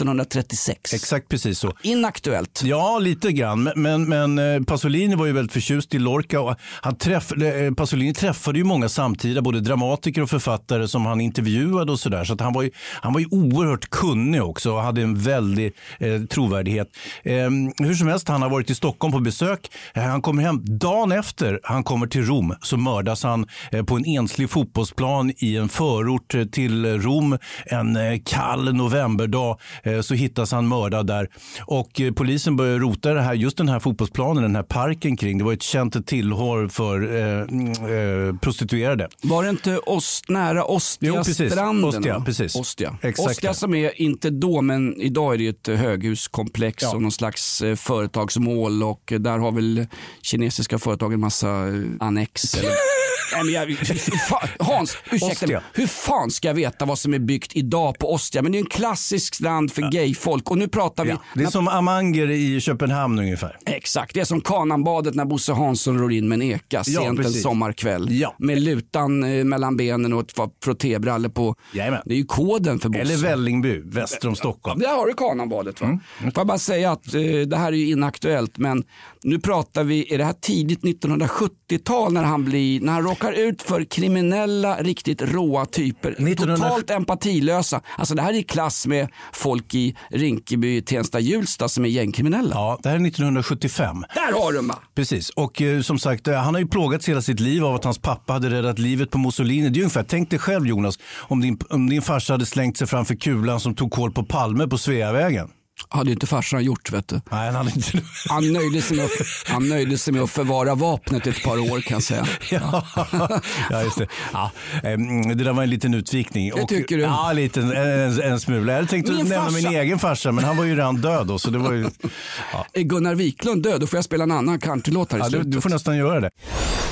1936. Exakt, precis så. Inaktuellt. Ja, lite grann. Men Pasolini var ju väldigt förtjust i Lorca och Pasolini träffade ju många samtida, både dramatiker och författare som han intervjuade och sådär. Så att han var ju oerhört kunnig också och hade en väldig trovärdighet. Hur som helst, han har varit i Stockholm på besök. Han kommer hem dagen efter han kommer till till Rom så mördas han på en enslig fotbollsplan i en förort till Rom. En kall novemberdag så hittas han mördad där. Och polisen börjar rota det här, just den här fotbollsplanen, den här parken kring. Det var ett känt tillhåll för prostituerade. Var det inte nära Ostia-stranden? Ostia, precis. Ostia. Exakt. Ostia som är inte då, men idag är det ett höghuskomplex och någon slags företagsmål, och där har väl kinesiska företag en massa annex eller... Hans, ursäkta mig. Hur fan ska jag veta vad som är byggt idag på Ostia? Men det är en klassisk strand för gayfolk. Och nu pratar vi... Det är som Amanger i Köpenhamn ungefär. Exakt, det är som Kananbadet när Bosse Hansson ror in med en eka sent en sommarkväll. Ja. Med lutan mellan benen och ett frottébrallor på. Jajamän. Det är ju koden för Bosse. Eller Vällingby, väster om Stockholm. Där har du Kananbadet, va? Får jag bara säga att det här är ju inaktuellt, men nu pratar vi, är det här tidigt 1970-tal när han råkar ut för kriminella, riktigt råa typer. Totalt empatilösa. Alltså det här är i klass med folk i Rinkeby, Tensta, Hjulsta som är gängkriminella. Ja, det här är 1975. Där har du man. Precis, och som sagt, han har ju plågats hela sitt liv av att hans pappa hade räddat livet på Mussolini. Det är ungefär, tänk dig själv Jonas, om din farsa hade slängt sig framför kulan som tog koll på Palme på Sveavägen. Hade inte farsan gjort, vet du. Nej, han hade inte. Han nöjde sig med att förvara vapnet ett par år, kan jag säga. Ja, just det. Ja, det där var en liten utvikning. Det tycker du? Ja, en smula. Jag tänkte nämna min egen farsa, men han var ju redan död då, så det var ju... Ja. Är Gunnar Wiklund död? Då får jag spela en annan countrylåt här i slutet. Du får nästan göra det.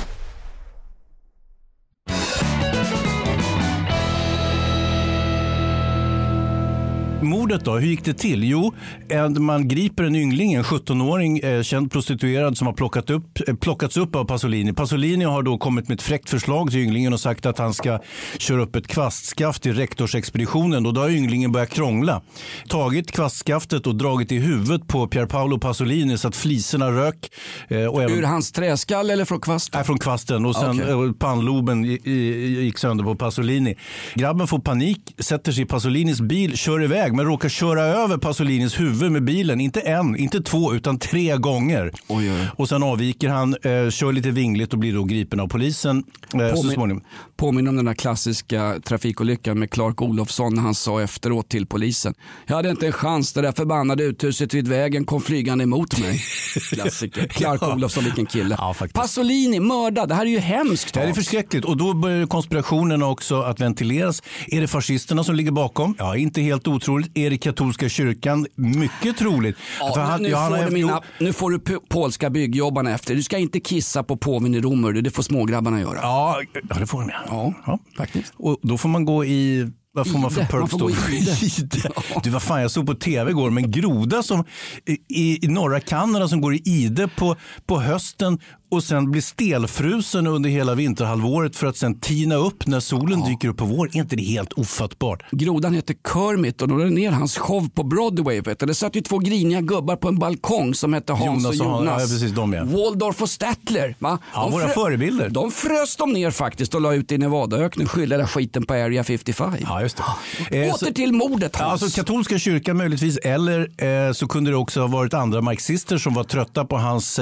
Mordet då, hur gick det till? Jo, man griper en yngling, en 17-åring, känd prostituerad som har plockats upp av Pasolini. Pasolini har då kommit med ett fräckt förslag till ynglingen och sagt att han ska köra upp ett kvastskaft i rektorsexpeditionen. Och då har ynglingen börjat krångla. Tagit kvastskaftet och dragit i huvudet på Pier Paolo Pasolini så att fliserna rök. Ur hans träskall eller från kvasten? Nej, från kvasten. Och sen pannloben gick sönder på Pasolini. Grabben får panik, sätter sig i Pasolinis bil, kör iväg, men råkar köra över Pasolinis huvud med bilen. Inte en, inte två, utan 3 gånger. Oj. Och sen avviker han, kör lite vingligt och blir då gripen av polisen. Påminner om den där klassiska trafikolyckan med Clark Olofsson när han sa efteråt till polisen: jag hade inte en chans, det där förbannade uthuset vid vägen kom flygande emot mig. Klassiker. Clark Olofsson, vilken kille. Ja, Pasolini mördad, det här är ju hemskt. Det här är förskräckligt, och då börjar konspirationen också att ventileras. Är det fascisterna som ligger bakom? Ja, inte helt otroligt. Är det katolska kyrkan? Mycket troligt. Ja, nu får du polska byggjobbarna efter. Du ska inte kissa på påven i Rom, det får smågrabbarna göra. Ja, det får de. Ja, faktiskt. Och då får man gå i... Vad får man för perks då? Du, vad fan, jag såg på tv igår, men groda som i norra Kanada som går i ide på hösten och sen blir stelfrusen under hela vinterhalvåret för att sen tina upp när solen dyker upp på vår. Är inte det helt ofattbart? Grodan heter Kermit och då är det ner hans show på Broadway. Det satt ju 2 griniga gubbar på en balkong som hette Hans och Jonas. Ja, precis, de, ja. Waldorf och Statler. Va? Ja, våra förebilder. De frös de ner faktiskt och la ut i Nevadaöknen, skyllde skiten på Area 55. Ja, just det. Åter till mordet, Hans. Alltså katolska kyrkan möjligtvis, eller så kunde det också ha varit andra marxister som var trötta på hans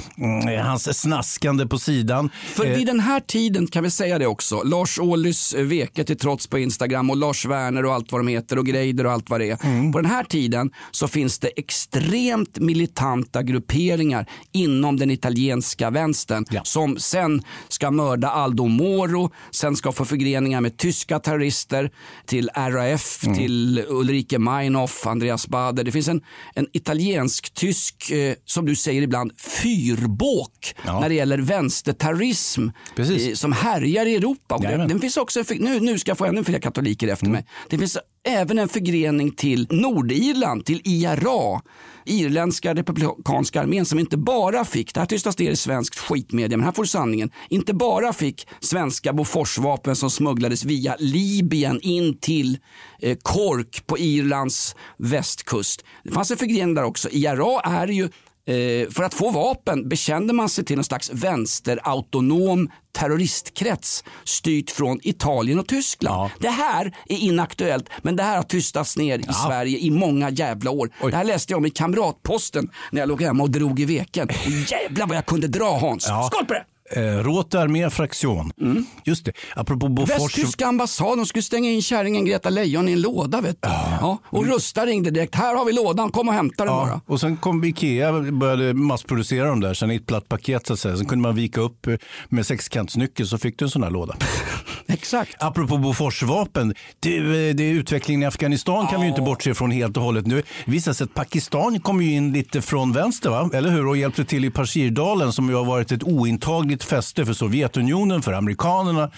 snaskande på sidan. För vid den här tiden kan vi säga det också. Lars Åhlys veke till trots på Instagram och Lars Werner och allt vad de heter och Greider och allt vad det är. På den här tiden så finns det extremt militanta grupperingar inom den italienska vänstern som sen ska mörda Aldo Moro, sen ska få förgreningar med tyska terrorister till RAF, till Ulrike Meinhof, Andreas Bader. Det finns en italiensk-tysk, som du säger ibland, fyrbåk när det gäller vänsterterrorism som härjar i Europa. Den finns också, nu ska jag få ännu fler katoliker efter mig. Det finns även en förgrening till Nordirland, till IRA, irländska republikanska armén, som inte bara fick, det här tystas ner i svenskt skitmedia, men här får du sanningen, inte bara fick svenska Boforsvapen som smugglades via Libyen in till Cork på Irlands västkust. Det fanns en förgrening där också. IRA är ju för att få vapen bekände man sig till en slags vänsterautonom terroristkrets styrt från Italien och Tyskland. Det här är inaktuellt, men det här har tystats ner i Sverige i många jävla år. Det här läste jag om i Kamratposten när jag låg hemma och drog i veken. Och jävlar vad jag kunde dra, Hans. Skål på det! Rote armé-fraktion. Just det. Apropå Bofors. Västtyska ambassaden skulle stänga in kärringen Greta Leijon i en låda, vet du. Ja, och Rusta ringde direkt. Här har vi lådan, kom och hämta den bara. Och sen kom Ikea, började massproducera dem där. Sen i ett platt paket så att säga. Sen kunde man vika upp med sexkantsnyckel, så fick du en sån här låda. Exakt. Apropå Boforsvapen, det är utvecklingen i Afghanistan kan vi ju inte bortse från helt och hållet. Nu visar sig att Pakistan kom ju in lite från vänster, va? Eller hur? Och hjälpte till i Pashirdalen, som ju har varit ett ointagligt fäste för Sovjetunionen, för amerikanerna,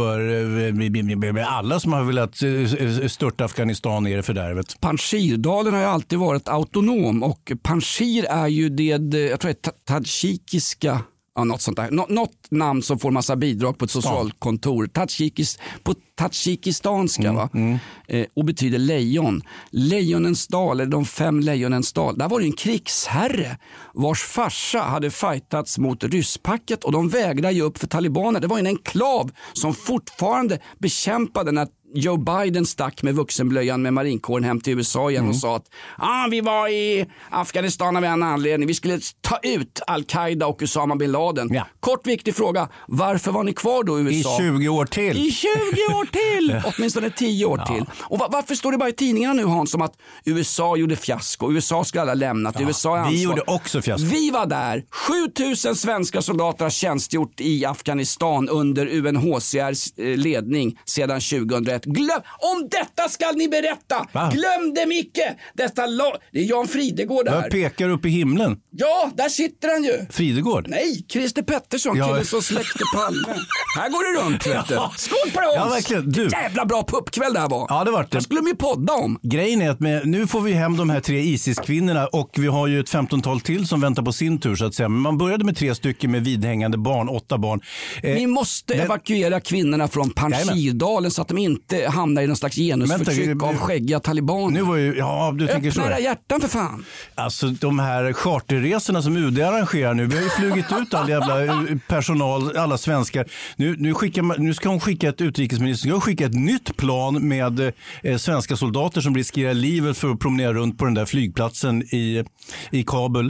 för alla som har velat störta Afghanistan i det fördärvet. Pashirdalen har ju alltid varit autonom, och Panjshir är ju det, jag tror det är tadzjikiska. Ja, något sånt där. Något namn som får massa bidrag på ett socialkontor. På tadzjikistanska va? Och betyder lejon. Lejonens dal, eller de 5 lejonens dal. Där var det en krigsherre vars farsa hade fightats mot rysspacket, och de vägrade ge upp för talibaner. Det var en enklav som fortfarande bekämpade när Joe Biden stack med vuxenblöjan med marinkåren hem till USA igen och sa att vi var i Afghanistan av en anledning. Vi skulle ta ut Al-Qaida och Osama bin Laden. Ja. Kort viktig fråga. Varför var ni kvar då i USA? I 20 år till. I 20 år till! Åtminstone 10 år till. Och varför står det bara i tidningarna nu, Hans, som att USA gjorde fiasko? USA skulle alla lämnat. USA är ansvar. Vi gjorde också fiasko. Vi var där. 7000 svenska soldater har tjänstgjort i Afghanistan under UNHCRs ledning sedan 2001. Om detta ska ni berätta. Va? Glöm det, Micke. Det är Jan Fridegård där. Jag pekar upp i himlen. Ja, där sitter han ju. Fridegård? Nej, Christer Pettersson, killen som släckte Palme. Här går det runt, vet du. Skål på oss. Ja, verkligen. Du. Jävla bra puppkväll det här var. Ja, det var det. Jag skulle ju podda om. Grejen är att nu får vi hem de här 3 ISIS-kvinnorna, och vi har ju ett 15-tal till som väntar på sin tur, så att säga. Men man började med 3 stycken med vidhängande barn, 8 barn. Ni måste evakuera kvinnorna från Panjshirdalen så att de inte hamnar i någon slags genusförtryck av skäggiga talibaner. Nu var ju, du tänker så. Öppna era hjärtan för fan. Alltså de här charterresorna som UD arrangerar nu, vi har ju flugit ut all jävla personal, alla svenskar. Nu ska hon skicka ett utrikesminister, ska skicka ett nytt plan med svenska soldater som riskerar livet för att promenera runt på den där flygplatsen i Kabul.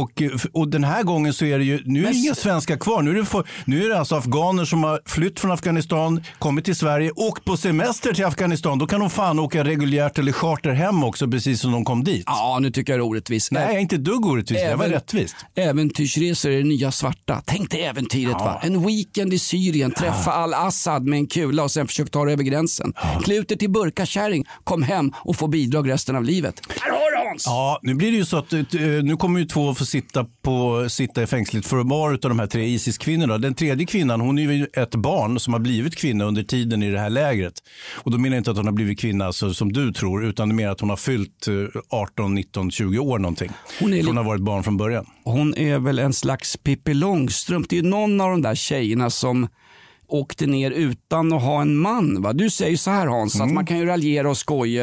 Och den här gången så är det ju, nu är det inga svenskar kvar. Nu är det alltså afghaner som har flytt från Afghanistan, kommit till Sverige och på semester till Afghanistan. Då kan de fan åka reguljärt eller charter hem också, precis som de kom dit. Ja, nu tycker jag det är orättvist. Nej, jag är inte dugg orättvist. Det var rättvist. Äventyrsresor är det nya svarta. Tänk dig äventyret, va? En weekend i Syrien, träffa al-Assad med en kula och sen försöka ta det över gränsen. Kluter till burkakärring, kom hem och få bidrag resten av livet. Här har du Hans! Ja, nu blir det ju så att nu kommer ju 2 få sitta i fängsligt för var av de här 3 ISIS-kvinnorna. Den tredje kvinnan, hon är ju ett barn som har blivit kvinna under tiden i det här lägret. Och då menar jag inte att hon har blivit kvinna alltså, som du tror, utan mer att hon har fyllt 18, 19, 20 år någonting. Hon har varit barn från början. Hon är väl en slags Pippi Långstrump. Det är någon av de där tjejerna som åkte ner utan att ha en man. Va? Du säger så här, Hans, att man kan ju raljera och skoja.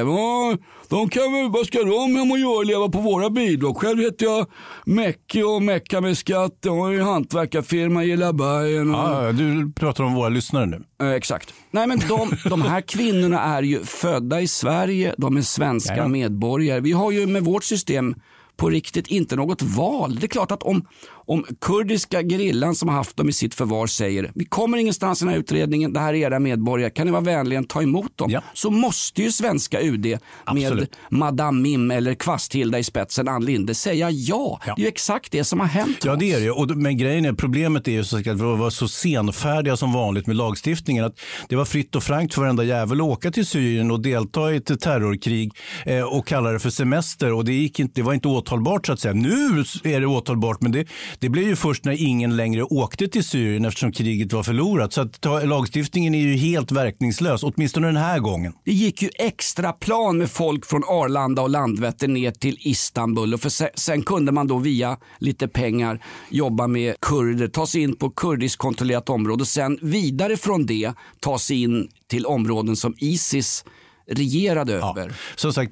De kan väl, vad ska de hem och göra, leva på våra bidrag? Själv heter jag Mecke och Mecka med skatt. Jag har ju hantverkarfirma i Labergen. Ja, du pratar om våra lyssnare nu. Exakt. Nej, men de här kvinnorna är ju födda i Sverige. De är svenska medborgare. Vi har ju med vårt system på riktigt inte något val. Det är klart att om kurdiska gerillan som har haft dem i sitt förvar säger vi kommer ingenstans i den här utredningen, det här är era medborgare, kan ni vara vänligen ta emot dem? Ja. Så måste ju svenska UD med Madame Mim eller Kvasthilda i spetsen, Ann Linde, säga ja. Det är ju exakt det som har hänt. Ja, det är det. Men grejen är, problemet är ju så att vi var så senfärdiga som vanligt med lagstiftningen, att det var fritt och frankt för varenda jävel att åka till Syrien och delta i ett terrorkrig och kalla det för semester, och det var inte åtalbart så att säga. Nu är det åtalbart, men det blev ju först när ingen längre åkte till Syrien eftersom kriget var förlorat. Så att lagstiftningen är ju helt verkningslös, åtminstone den här gången. Det gick ju extra plan med folk från Arlanda och Landvetter ner till Istanbul, och sen kunde man då via lite pengar jobba med kurder, ta sig in på kurdiskt kontrollerat område och sen vidare från det ta sig in till områden som ISIS regerade över. Som sagt,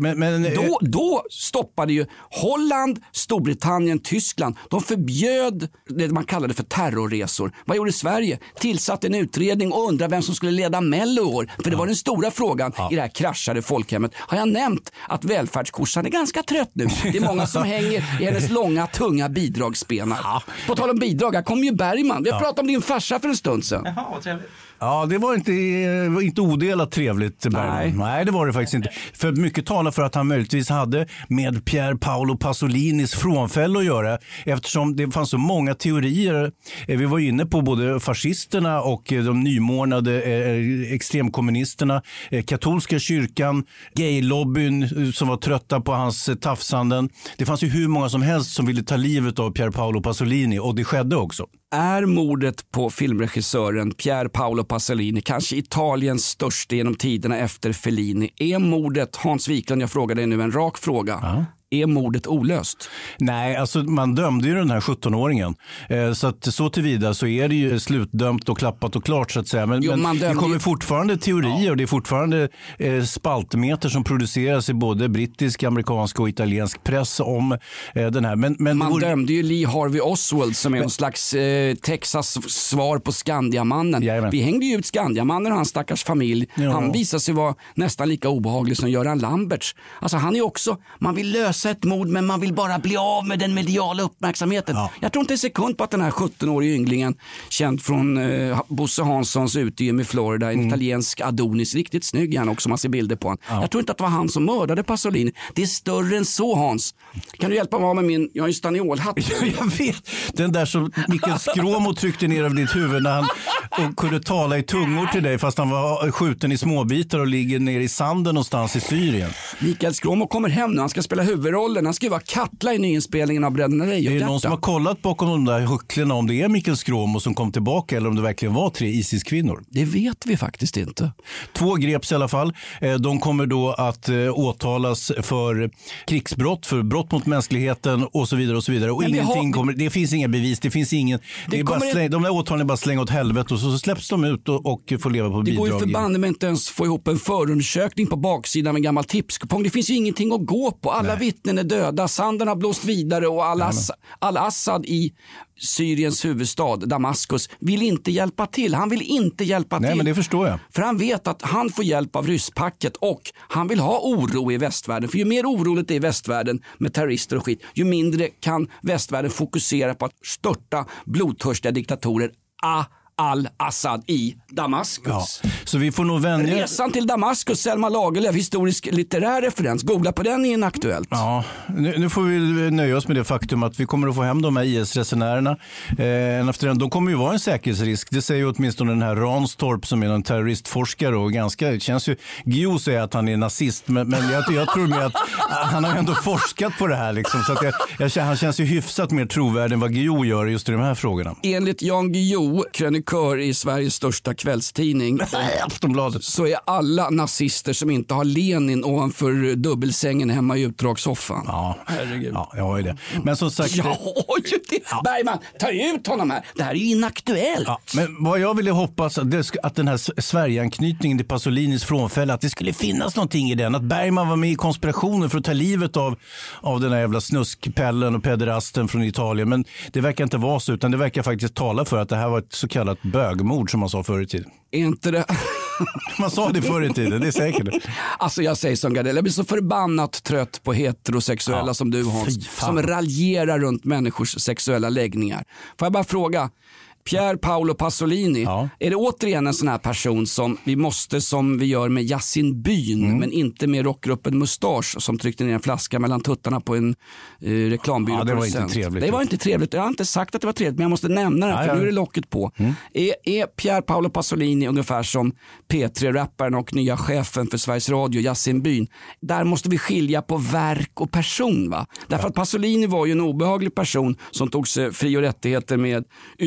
Då stoppade ju Holland, Storbritannien, Tyskland. De förbjöd det man kallade för terrorresor. Vad gjorde Sverige? Tillsatte en utredning och undrade vem som skulle leda Mello i år. För det var den stora frågan i det här kraschade folkhemmet. Har jag nämnt att välfärdskorsan är ganska trött nu? Det är många som hänger i hennes långa, tunga bidragsbenar. På tal om bidrag, här kom ju Bergman. Vi har pratat om din farsa för en stund sedan. Jaha, vad trevligt. Ja, det var inte odelat trevligt. Nej, det var det faktiskt inte. För mycket talar för att han möjligtvis hade med Pier Paolo Pasolinis frånfälle att göra. Eftersom det fanns så många teorier. Vi var inne på både fascisterna och de nymornade extremkommunisterna. Katolska kyrkan, gaylobbyn som var trötta på hans tafsanden. Det fanns ju hur många som helst som ville ta livet av Pier Paolo Pasolini, och det skedde också. Är mordet på filmregissören Pier Paolo Pasolini kanske Italiens största genom tiderna efter Fellini? Är mordet, Hans Wiklund, jag frågar dig nu en rak fråga. Ja. Är mordet olöst? Nej, alltså man dömde ju den här 17-åringen. Så att så tillvida så är det ju slutdömt och klappat och klart så att säga. Men det kommer fortfarande teorier och det är fortfarande spaltmeter som produceras i både brittisk, amerikansk och italiensk press om den här. Men man dömde ju Lee Harvey Oswald som är en slags Texas svar på Skandiamannen. Jajamän. Vi hängde ju ut Skandiamannen och hans stackars familj. Ja. Han visar sig vara nästan lika obehaglig som Göran Lamberts. Alltså han är också, man vill lösa ett mord men man vill bara bli av med den mediala uppmärksamheten. Ja. Jag tror inte en sekund på att den här 17-åriga ynglingen, känd från Bosse Hanssons utegym i Florida, en italiensk Adonis, riktigt snygg han också, man ser bilder på han. Ja. Jag tror inte att det var han som mördade Pasolini. Det är större än så, Hans. Kan du hjälpa mig med min, jag har ju staniolhatt. Jag vet, den där som Mikael Skråmo tryckte ner över ditt huvud när han och kunde tala i tungor till dig fast han var skjuten i småbitar och ligger ner i sanden någonstans i Syrien. Mikael Skråmo kommer hem nu, han ska spela huvudrollen. Han ska ju vara Katla i nyinspelningen av Bröderna Lejonhjärta. Det är någon som har kollat bakom de där hucklarna om det är Mikael Skråmo som kom tillbaka eller om det verkligen var 3 ISIS-kvinnor. Det vet vi faktiskt inte. 2 greps i alla fall. De kommer då att åtalas för krigsbrott, för brott mot mänskligheten och så vidare och så vidare. Och det finns inga bevis, det finns ingen. De där åtalen är bara slänga åt helvete och så släpps de ut och får leva på bidrag. Det går ju förband med inte ens få ihop en förundersökning på baksidan med en gammal tipskupong. Det finns ju ingenting att gå på. Alla vittnen är döda, sanden har blåst vidare och al-Assad i Syriens huvudstad Damaskus vill inte hjälpa till. Han vill inte hjälpa till. Nej, men det förstår jag. För han vet att han får hjälp av rysspacket och han vill ha oro i västvärlden. För ju mer oroligt det är i västvärlden med terrorister och skit, ju mindre kan västvärlden fokusera på att störta blodtörstiga diktatorer al-Assad i Damaskus. Ja, så vi får nog vänja... Resan till Damaskus, Selma Lagerlöf, historisk litterär referens. Googla på den i Inaktuellt. Ja, nu får vi nöja oss med det faktum att vi kommer att få hem de här IS-resenärerna. De kommer ju vara en säkerhetsrisk. Det säger ju åtminstone den här Ranstorp som är en terroristforskare och det känns ju... Guillou säger att han är nazist, men jag tror med att han har ändå forskat på det här liksom, så att han känns ju hyfsat mer trovärdig än vad Guillou gör just i de här frågorna. Enligt Jan Guillou, krönikör i Sveriges största kvällstidning, Aftonbladet, så är alla nazister som inte har Lenin ovanför dubbelsängen hemma i utdragssoffan. Ja, herregud. Ja, jag har ju det. Men som sagt... Bergman, ta ut honom här. Det här är ju inaktuellt. Ja, men vad jag ville hoppas att den här Sverigeanknytningen till Pasolinis frånfälle, att det skulle finnas någonting i den. Att Bergman var med i konspirationen för att ta livet av den här jävla snuskpellen och pederasten från Italien. Men det verkar inte vara så, utan det verkar faktiskt tala för att det här var ett så kallat bögmord som man sa förr i tiden. Är inte det... Man sa det förr i tiden, det är säkert. Alltså jag säger som Gardell, jag blir så förbannat trött på heterosexuella som du, Hans, som raljerar runt människors sexuella läggningar. Får jag bara fråga, Pier Paolo Pasolini, är det återigen en sån här person som vi måste, som vi gör med Yasin Byn, men inte med rockgruppen Mustasch som tryckte ner en flaska mellan tuttarna på en reklambyrå. Ja, det var inte trevligt. Det var inte trevligt. Jag har inte sagt att det var trevligt, men jag måste nämna det, för nu är det locket på. Är Pier Paolo Pasolini ungefär som P3-rapparen och nya chefen för Sveriges Radio, Yasin Byn? Där måste vi skilja på verk och person, va? Därför att Pasolini var ju en obehaglig person som tog sig fri och rättigheter med yngre människor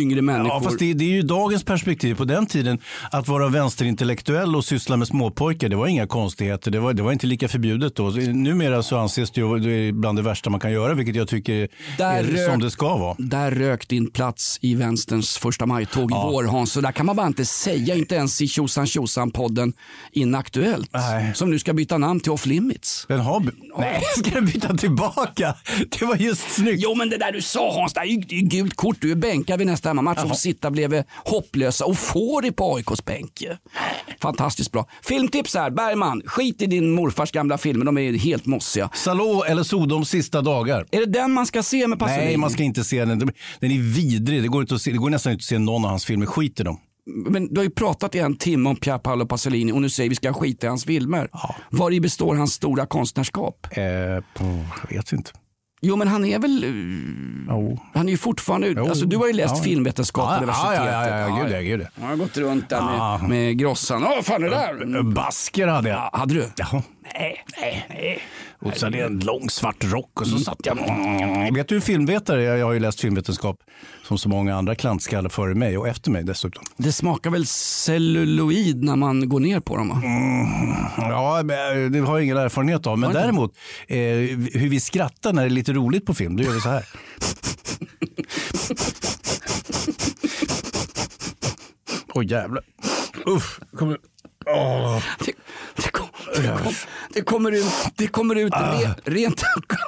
människor. Ja, fast det är ju dagens perspektiv. På den tiden att vara vänsterintellektuell och syssla med småpojkar, det var inga konstigheter. Det var inte lika förbjudet då. Numera så anses det ju det är bland det värsta man kan göra, vilket jag tycker är som det ska vara. Där rök din plats i vänsterns första majtåg i vår, Hans. Så där kan man bara inte säga, inte ens i Tjosan-Tjosan-podden Inaktuellt. Nej. Som nu ska byta namn till Off Limits. Nej, ska den byta tillbaka? Det var just snyggt. Jo, men det där du sa, Hans, det är ju gult kort. Du är bänkad vid nästa hemmamatch och får sitta bredvid hopplösa och får det på AIKs bänk. Fantastiskt bra. Filmtips här, Bergman. Skit i din morfars gamla filmer, de är helt mossiga. Salå eller Sodoms sista dagar. Är det den man ska se med Pasolini? Nej, man ska inte se den. Den är vidrig. Det går nästan inte att se någon av hans filmer. Skit i dem. Men du har ju pratat i en timme om Pier Paolo Pasolini och nu säger vi ska skita i hans filmer. Ja. Var i består hans stora konstnärskap? Jag vet inte. Jo, men han är väl... Han är ju fortfarande... Alltså, du har ju läst filmvetenskap på universitetet. Gud. Jag har gått runt där med grossan. Vad fan är det där? Basker hade jag. Hade du? Jaha. Nej. Och så hade jag en lång svart rock och så satt jag... Vet du hur filmvetare? Jag har ju läst filmvetenskap som så många andra klantskallar före mig och efter mig dessutom. Det smakar väl celluloid när man går ner på dem, va? Ja, det har jag ingen erfarenhet av. Men däremot, hur vi skrattar när det är lite roligt på film, då gör vi så här. Åh jävlar. Uff, kommer... Oh. Det kommer ut rent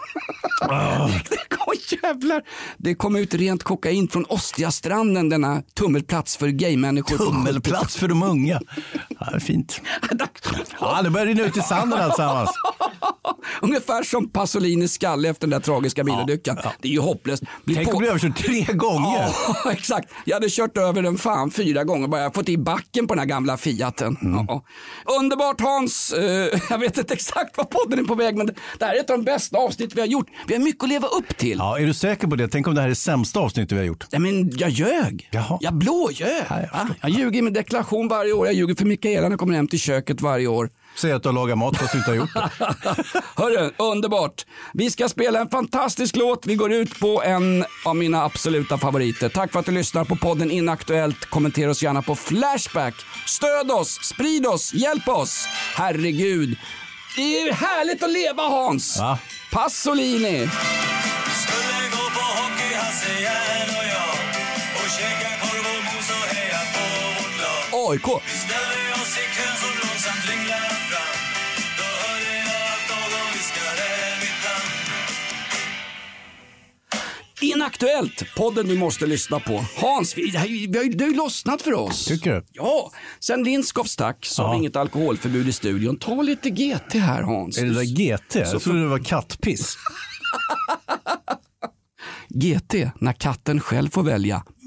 Det kommer ut rent kokain från Ostiastranden, denna tummelplats för gaymänniskor. Tummelplats för de unga. Ja, fint. Ja, det börjar rinna ut i sanden alltsammans. Ungefär som Pasolinis skalle efter den där tragiska bilolyckan. Ja. Det är ju hopplöst. Tänk om du överkört 3 gånger. Ja, exakt. Jag hade kört över den 4 gånger. Bara jag fått i backen på den här gamla Fiaten. Ja. Underbart, Hans. Jag vet inte exakt vad podden är på väg, men det här är ett av de bästa avsnitt vi har gjort. Vi har mycket att leva upp till. Ja, är du säker på det? Tänk om det här är sämsta avsnittet vi har gjort. Nej, men jag ljög. Jaha. Jag blåljög. Jag ljuger med deklaration varje år. Jag ljuger för Mikaela när jag kommer hem till köket varje år. Säg att du har lagat mat fast du inte har gjort det. Hörru, underbart. Vi ska spela en fantastisk låt. Vi går ut på en av mina absoluta favoriter. Tack för att du lyssnar på podden Inaktuellt. Kommentera oss gärna på Flashback. Stöd oss, sprid oss, hjälp oss. Herregud. Det är härligt att leva, Hans. Va? Pasolini. Skulle gå på hockey, Hasse Järn och jag, och käka korv och mos och heja på vårt lag. AIK. Vi ställde oss i kön som långsamt ringlade fram. Då hörde jag att någon viskade mitt namn. Inaktuellt, podden du måste lyssna på. Hans, du har ju lossnat för oss. Tycker du? Ja, sen Lindskov stack så har vi inget alkoholförbud i studion. Ta lite GT här, Hans. Är det där GT? Jag trodde det var kattpiss. GT, när katten själv får välja.